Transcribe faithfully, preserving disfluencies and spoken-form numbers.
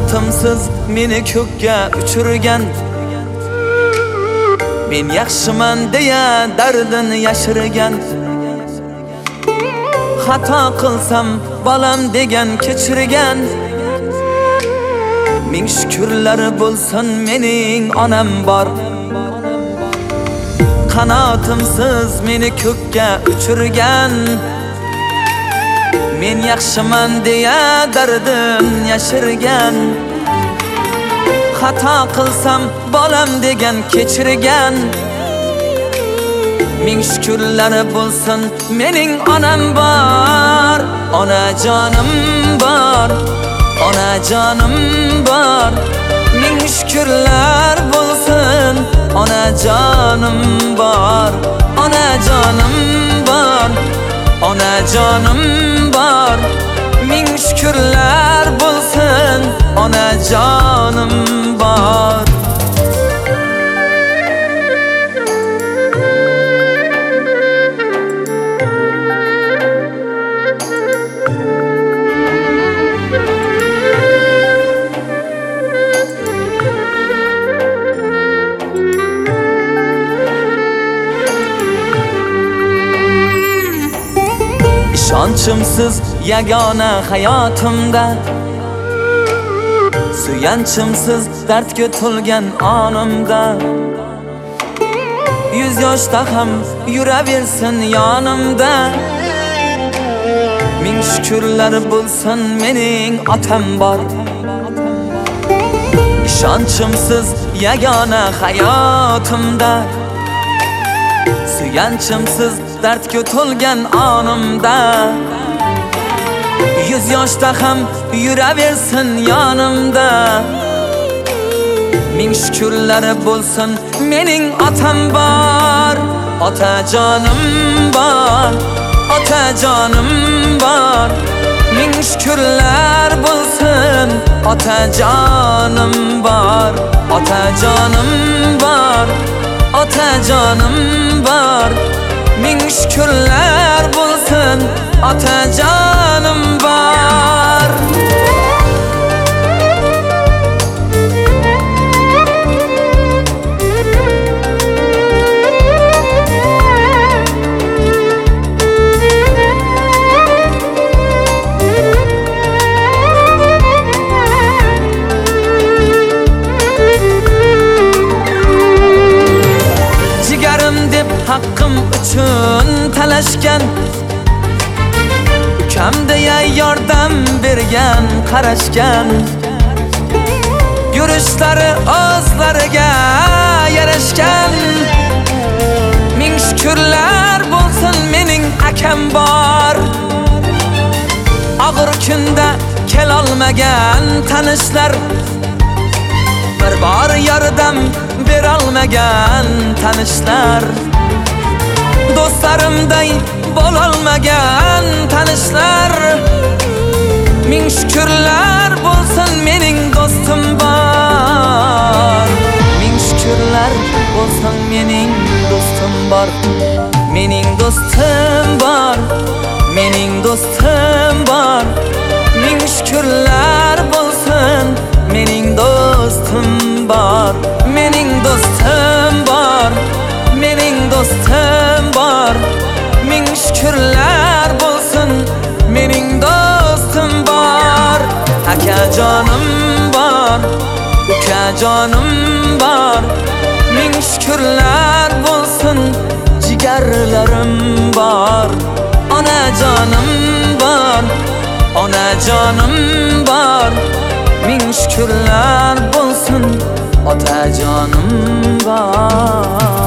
Qanotimsiz meni ko'kka uchirgan, men yaxshiman deya dardini yashirgan. Xato qilsam bolam degan kechirgan. Ming shukrlari bo'lsin mening onam bor. Qanotimsiz meni ko'kka uchirgan, men yaxshiman deya dardim yashirgan. Xato qilsam bolam degan kechirgan. Ming shukrlari bo'lsin mening onam bor. Onajonim bor, onajonim bor. Ming shukrlar bo'lsin onajonim bor. Onajonim bor, onajonim bor. Ming shukrlar bo'lsin onajonim bor. İşonchimsiz yagona hayotimda, suyanchimsiz dardga to'lgan onimda. Yuz yoshda ham yuraversin yonimda. Ming shukrlar bo'lsin mening otam bor. İşonchimsiz yagona hayotimda, suyanchimsiz dardga to'lgan onimda. Yuz yoshda ham yuraversin yonimda. Ming shukrlari bo'lsin mening otam bor. Otajonim bor, otajonim bor. Ming shukrlar bo'lsin otajonim bor. Otajonim bor, otajonim bor. Ming shukrlar bo'lsin otajonim bor. Jigarim deb haqqim uchun talashgan, ukam deya yordam bergan, qarashgan. Yurishlari o'zlariga yarashgan. Ming shukrlar bo'lsin mening akam bor. Og'ir kunda kelolmagan tanishlar, bir bor yordam berolmagan tanishlar. Do'stlarimday bo'lolmagan tanishlar. Ming shukrlar bo'lsin mening do'stim bor. Ming shukrlar bo'lsin mening do'stim bor. Mening do'stim bor, mening do'stim bor. Ming shukrlar bo'lsin mening do'stim bor. Mening do'stim bor, mening do'stim bor. Ming shukrlar bo'lsin mening do'stim bor. Akajonim bor, ukajonim bor. Ming shukrlar bo'lsin jigarlarim bor. Onajonim bor, onajonim bor. Ming shukrlar bo'lsin otajonim bor.